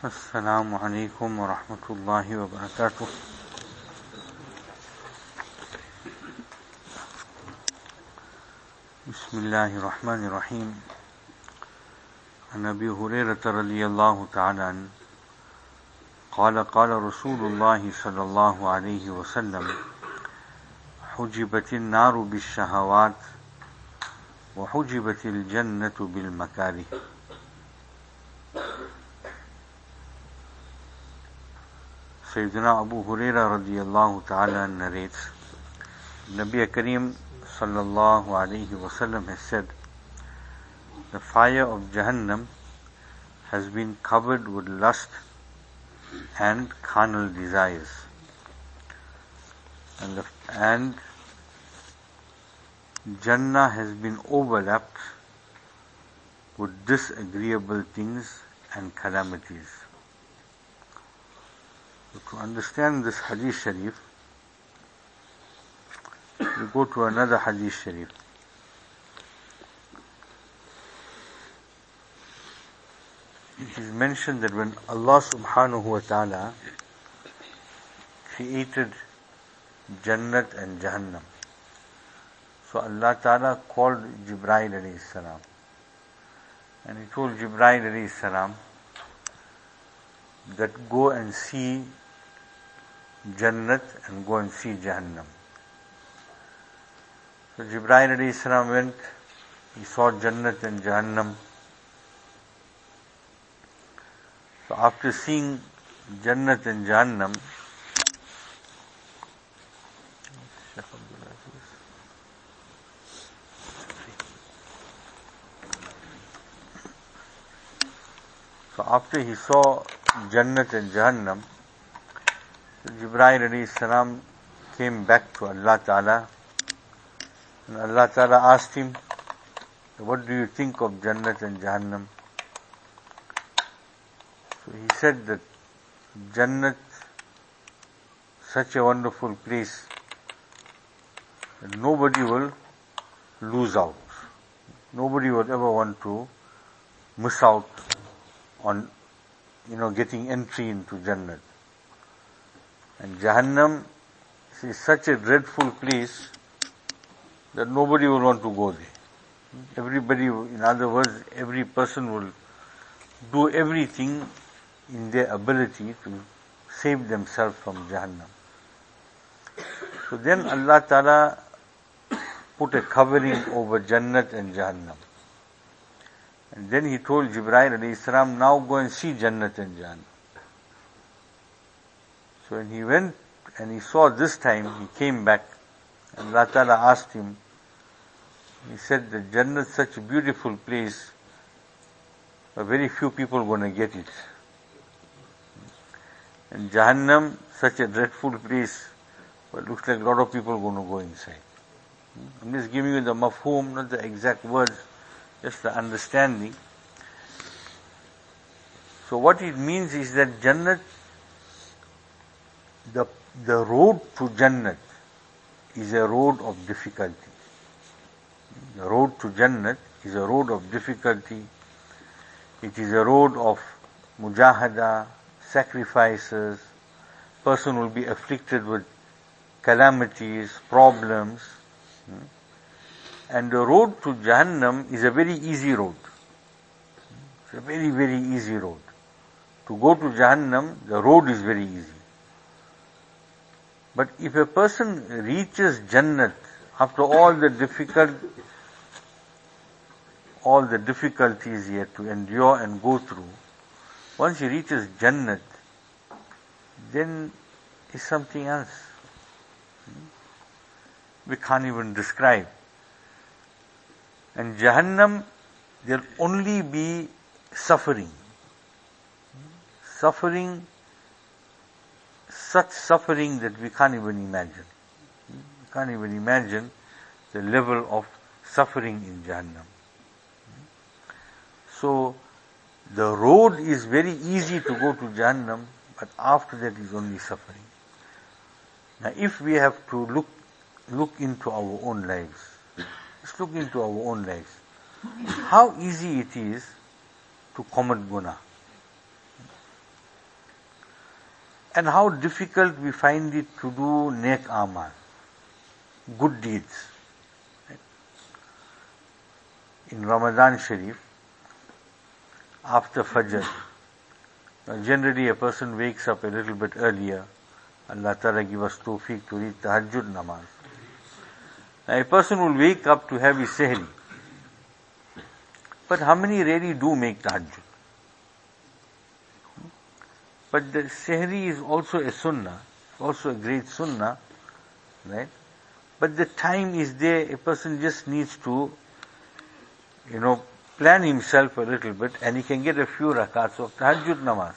Assalamu alaikum wa rahmatullahi wa barakatuh. Bismillahir Rahmanir Rahim. An Abi Hurairah radiyallahu ta'ala an قال قال رسول الله صلى الله عليه وسلم حجبت النار بالشهوات وحجبت الجنة بالمكاره. Sayyidina Abu Hurairah radiyallahu ta'ala narrates, Nabi Kareem sallallahu alayhi wasallam has said, the fire of Jahannam has been covered with lust and carnal desires, and Jannah has been overlapped with disagreeable things and calamities. So to understand this Hadith Sharif, we go to another Hadith Sharif. It is mentioned that when Allah subhanahu wa ta'ala created Jannat and Jahannam, so Allah ta'ala called Jibreel alayhi salam, and He told Jibreel alayhi salam that go and see Jannat and go and see Jahannam. So Jibreel alayhi salam went, he saw Jannat and Jahannam. So after seeing Jannat and Jahannam, so after he saw Jannat and Jahannam, Jibreel alayhi salam came back to Allah Ta'ala, and Allah Ta'ala asked him, what do you think of Jannat and Jahannam? So he said that Jannat, such a wonderful place, that nobody will lose out. Nobody would ever want to miss out on, getting entry into Jannat. And Jahannam is such a dreadful place that nobody will want to go there. Everybody, in other words, every person will do everything in their ability to save themselves from Jahannam. So then Allah Ta'ala put a covering over Jannat and Jahannam. And then He told Jibreel alayhi salam, now go and see Jannat and Jahannam. So when he went and he saw this time, he came back, and Allah Ta'ala asked him, he said that Jannat is such a beautiful place, but very few people are going to get it. And Jahannam, such a dreadful place, but looks like a lot of people are going to go inside. I'm just giving you the mafhum, not the exact words, just the understanding. So what it means is that Jannat, the road to Jannat is a road of difficulty. The road to Jannat is a road of difficulty. It is a road of mujahada, sacrifices. Person will be afflicted with calamities, problems. And the road to Jahannam is a very easy road. It's a very, very easy road. To go to Jahannam, the road is very easy. But if a person reaches Jannat after all the difficulties he had to endure and go through, once he reaches Jannat, then it's something else. We can't even describe. And Jahannam, there'll only be suffering. Suffering, such suffering that we can't even imagine. We can't even imagine the level of suffering in Jahannam. So, the road is very easy to go to Jahannam, but after that is only suffering. Now, if we have to look into our own lives, let's look into our own lives. How easy it is to commit guna. and how difficult we find it to do nek amal, good deeds. In Ramadan Sharif, after Fajr, generally a person wakes up a little bit earlier. Allah Ta'ala give us tawfiq to read Tahajjud namaz. Now, a person will wake up to have his sehri. But how many really do make Tahajjud? But the sehri is also a sunnah, also a great sunnah, right? But the time is there, a person just needs to, plan himself a little bit, and he can get a few rakats of Tahajjud namaz.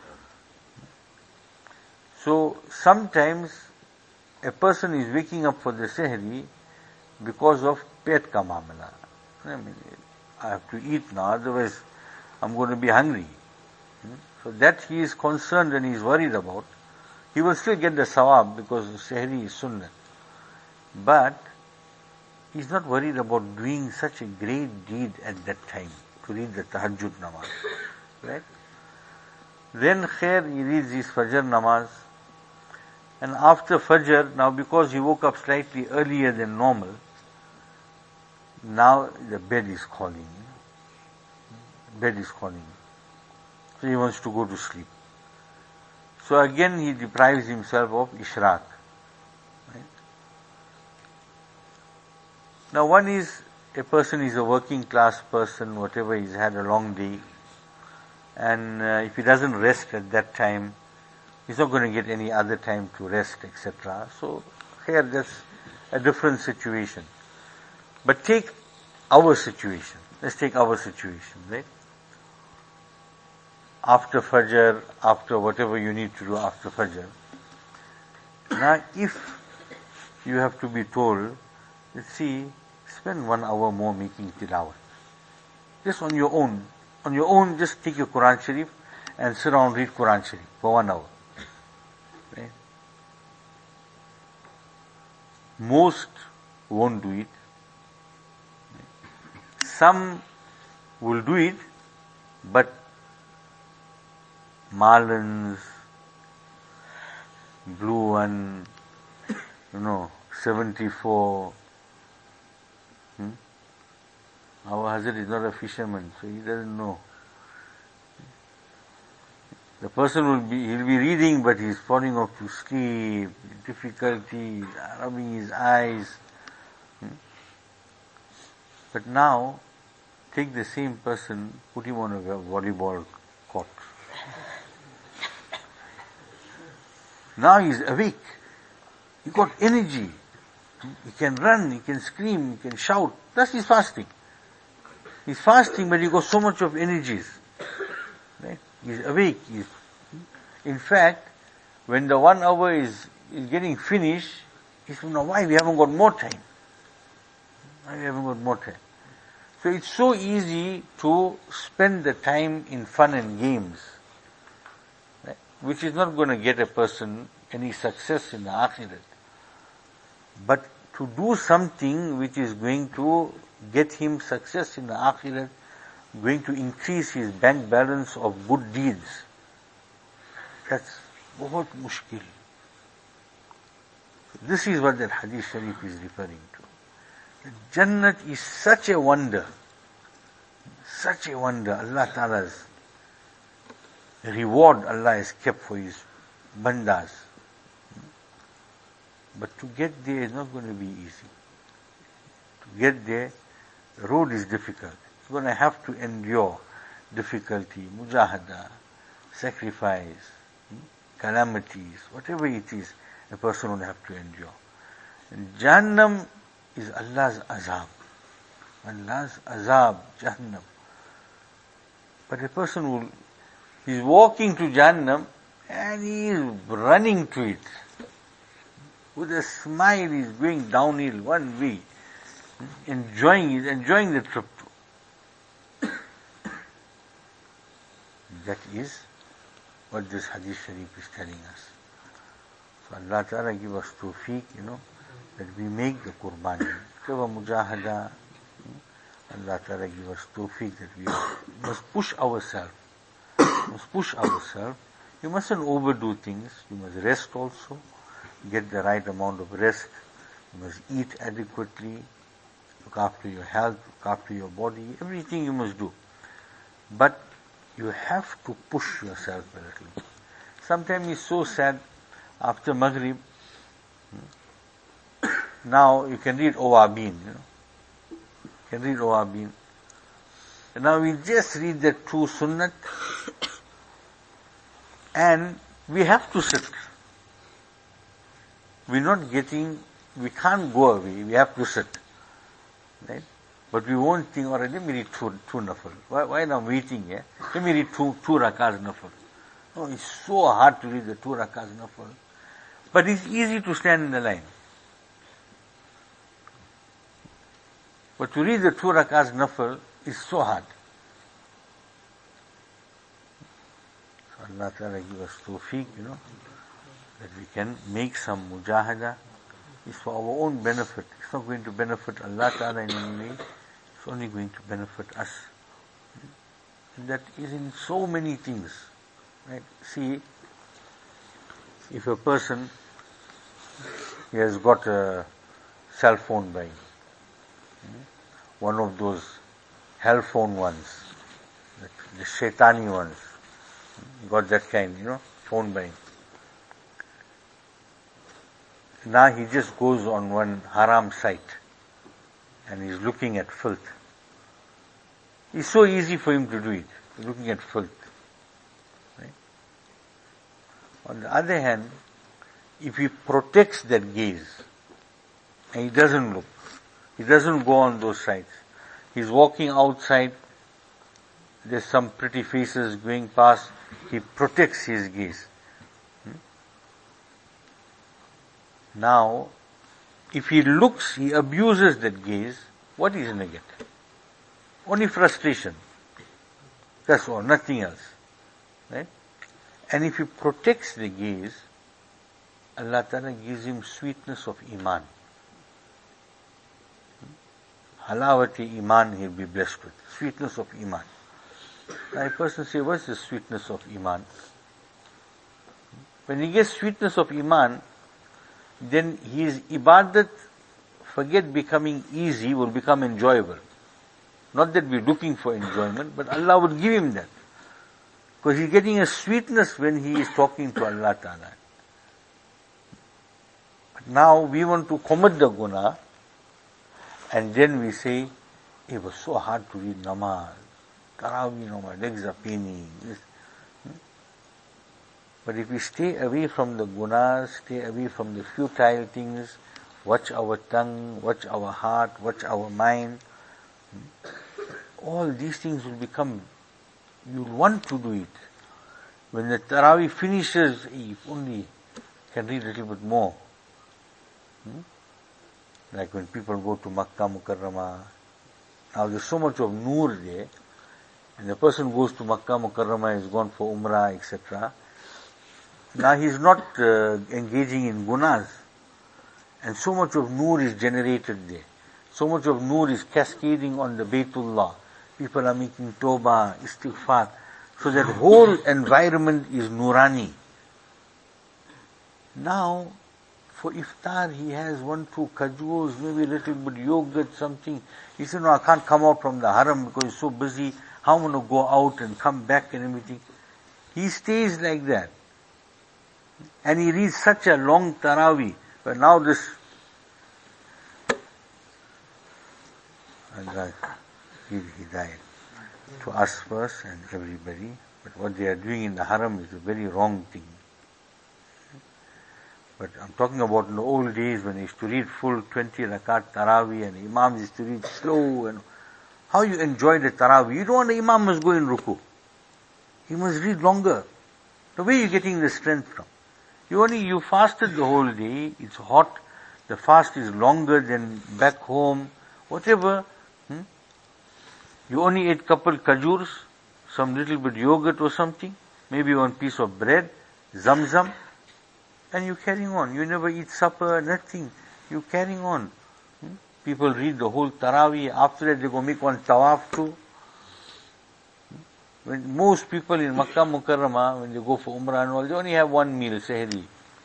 So sometimes a person is waking up for the sehri because of pet ka mamla. I have to eat now, otherwise I'm going to be hungry. So that he is concerned and he is worried about. He will still get the sawab because the sehri is sunnah. But he is not worried about doing such a great deed at that time, to read the Tahajjud namaz. Right? Then khair, he reads his Fajr namaz. And after Fajr, now because he woke up slightly earlier than normal, now the bed is calling. Bed is calling. So he wants to go to sleep. So again he deprives himself of Ishraq. Right? Now one is, a person is a working class person, whatever, he's had a long day, and if he doesn't rest at that time, he's not going to get any other time to rest, etc. So here that's a different situation. But take our situation. Let's take our situation, right? After Fajr, after whatever you need to do after Fajr. Now if you have to be told, let's see, spend 1 hour more making tilawat. Just on your own, just take your Quran Sharif and sit down and read Quran Sharif for 1 hour. Right? Most won't do it. Some will do it, but Marlins, Blue One, 74. Our Hazrat is not a fisherman, so he doesn't know. The person he'll be reading, but he's falling off to sleep, difficulty, rubbing his eyes. But now, take the same person, put him on a volleyball court. Now he's awake. He got energy. He can run, he can scream, he can shout. Plus he's fasting. He's fasting, but he got so much of energies. Right? He's awake. In fact, when the 1 hour is getting finished, he's saying, why we haven't got more time? Why we haven't got more time? So it's so easy to spend the time in fun and games, right? Which is not going to get a person any success in the Akhirat. But to do something which is going to get him success in the Akhirat, going to increase his bank balance of good deeds, that's bahut mushkil. This is what that Hadith Sharif is referring to. Jannat is such a wonder. Allah Ta'ala's reward Allah has kept for his bandas. But to get there is not going to be easy. To get there, the road is difficult. You're going to have to endure difficulty, mujahada, sacrifice, calamities, whatever it is, a person will have to endure. And Jahannam is Allah's azab. Allah's azab, Jahannam. But a person he's walking to Jahannam and he is running to it. With a smile he's going downhill one way, enjoying the trip. That is what this Hadith Sharif is telling us. So Allah Ta'ala give us tawfiq, that we make the Qurbani. Whatever mujahada, Allah Ta'ala give us tawfiq that we must push ourselves You mustn't overdo things. You must rest also. Get the right amount of rest. You must eat adequately. Look after your health. Look after your body. Everything you must do. But you have to push yourself a little bit. Sometimes it's so sad. After Maghrib, now you can read Awabin. You can read Awabin. And now we just read the true Sunnat. And we have to sit. We can't go away, we have to sit. Right? But we won't think, alright, let me read two nafal. Why am I waiting here? Let me read two rakas nafal. Oh, it's so hard to read the 2 rakas nafal. But it's easy to stand in the line. But to read the 2 rakas nafal is so hard. Allah Ta'ala give us tawfiq, that we can make some mujahada. It's for our own benefit. It's not going to benefit Allah Ta'ala in any way. It's only going to benefit us. And that is in so many things. Right? See, if a person, he has got a cell phone by one of those hell phone ones, the shaitani ones, got that kind, phone by him. Now he just goes on one haram site and he's looking at filth. It's so easy for him to do it, looking at filth. Right? On the other hand, if he protects that gaze and he doesn't look, he doesn't go on those sites, he's walking outside, there's some pretty faces going past, he protects his gaze. Now, if he looks, he abuses that gaze, what is he going to get? Only frustration. That's all, nothing else. Right? And if he protects the gaze, Allah Ta'ala gives him sweetness of Iman. Halawati Iman he'll be blessed with. Sweetness of Iman. Now a person says, what's the sweetness of Iman? When he gets sweetness of Iman, then his ibadat, forget becoming easy, will become enjoyable. Not that we're looking for enjoyment, but Allah would give him that. Because he's getting a sweetness when he is talking to Allah Ta'ala. But now we want to commit the guna, and then we say, it was so hard to read namaz. Tarawih, my legs are paining. But if we stay away from the gunas, stay away from the futile things, watch our tongue, watch our heart, watch our mind, all these things will become, you'll want to do it. When the Tarawih finishes, if only can read a little bit more. Like when people go to Makkah Mukarramah, now there's so much of Noor there, and the person goes to Makkah Mukarramah, is gone for Umrah, etc. Now he's not engaging in gunas, and so much of Noor is generated there. So much of Noor is cascading on the Baytullah. People are making tawbah, istighfar. So that whole environment is Noorani. Now, for iftar, he has 1-2 kajus, maybe a little bit yogurt, something. He said, no, I can't come out from the haram because he's so busy. How am I going to go out and come back and everything? He stays like that. And he reads such a long Tarawih. But now this, Allah give Hidayat to us first and everybody. But what they are doing in the haram is a very wrong thing. But I'm talking about in the old days when they used to read full 20 rakat Tarawih and Imams used to read slow, and how you enjoy the Tarawih. You don't want the Imam must go in ruku. He must read longer. So where are you getting the strength from? You fasted the whole day, it's hot, the fast is longer than back home, whatever. You only ate couple kajurs, some little bit yogurt or something, maybe one piece of bread, zamzam, and you carrying on. You never eat supper, nothing. You carrying on. People read the whole Tarawih, after that they go make one tawaf too. When most people in Makkah Mukarramah, when they go for Umrah and all, they only have one meal, sehri.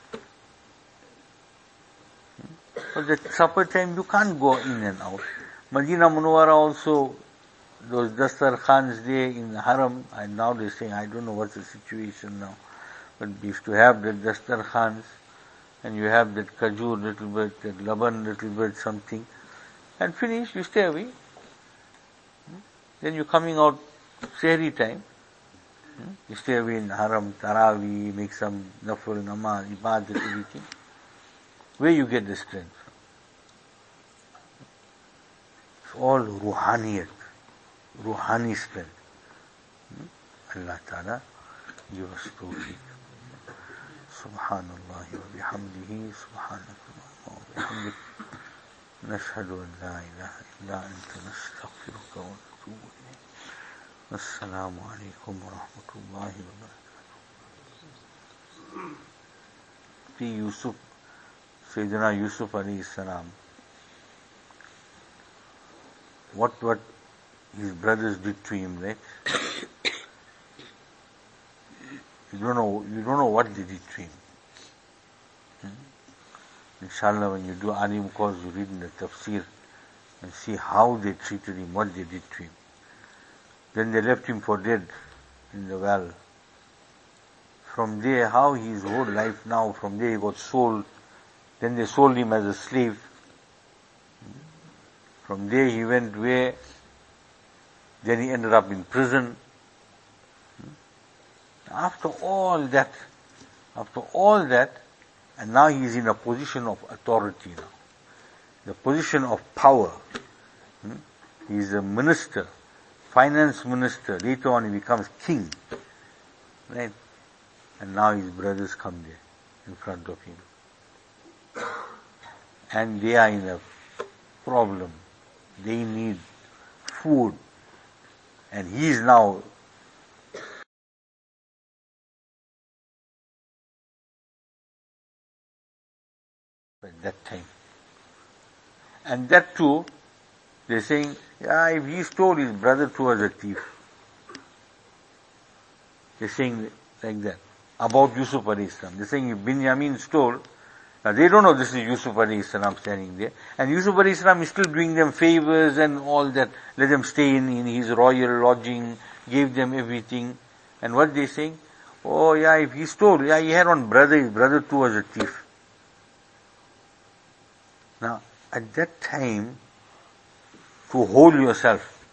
But at supper time, you can't go in and out. Madinah Munawwara also, those Dastar Khans there in the Haram, and now they're saying, I don't know what's the situation now, but we used to have the Dastar Khans, and you have that kajur little bit, that laban little bit, something, and finish, you stay away. Then you're coming out sehri time, you stay away in Haram, Taraweeh, make some nafil, namaz, ibadat, everything. Where you get the strength from? It's all ruhaniyat, ruhani strength. Allah Ta'ala give us tawfiq. Subhanallah wa bihamdihi, subhanakallah wa bihamdik. Nashhadu an la ilaha illa anta nastaghfiruka wa natubu ilayk. Assalamu alaikum wa rahmatullahi wa barakatuh. See Yusuf, Sayyidina Yusuf alayhi salam, what his brothers did to him, right? You don't know what they did to him. Inshallah, when you do Alim course, you read in the tafsir and see how they treated him, what they did to him. Then they left him for dead in the well. From there, how his whole life now, from there he got sold. Then they sold him as a slave. From there he went where? Then he ended up in prison. After all that, and now he is in a position of authority now. The position of power. He is a minister, finance minister. Later on he becomes king. Right? And now his brothers come there in front of him. And they are in a problem. They need food. And he is now at that time. And that too, they're saying, if he stole, his brother too was a thief. They're saying like that about Yusuf alayhi salam. They're saying if Binyamin stole, now they don't know this is Yusuf alayhi salam standing there. And Yusuf alayhi salam is still doing them favors and all that. Let them stay in his royal lodging, gave them everything. And what they saying? Oh yeah, if he stole, he had one brother, his brother too was a thief. Now, at that time, to hold yourself,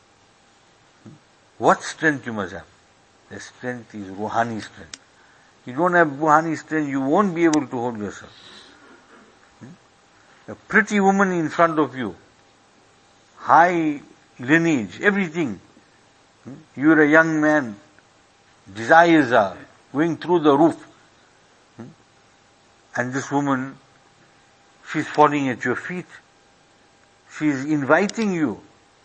what strength you must have? The strength is Ruhani strength. You don't have Ruhani strength, you won't be able to hold yourself. A pretty woman in front of you, high lineage, everything. You're a young man, desires are going through the roof. And this woman, she's falling at your feet. She's inviting you.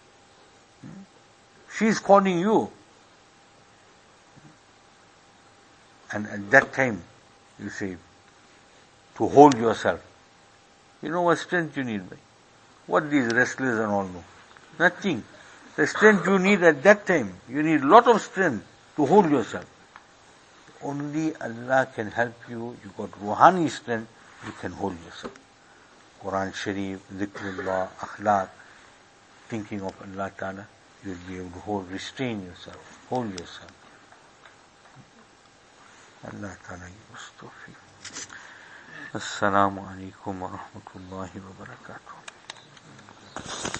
She's calling you. And at that time, you say, to hold yourself. You know what strength you need? What these wrestlers and all know? Nothing. The strength you need at that time, you need a lot of strength to hold yourself. Only Allah can help you. You got Ruhani strength, you can hold yourself. Quran Sharif, Dhikrullah, Akhlaq, thinking of Allah Ta'ala, you'll be able to restrain yourself, hold yourself. Allah Ta'ala give us tawfiq. Assalamu alaikum wa rahmatullahi wa barakatuh.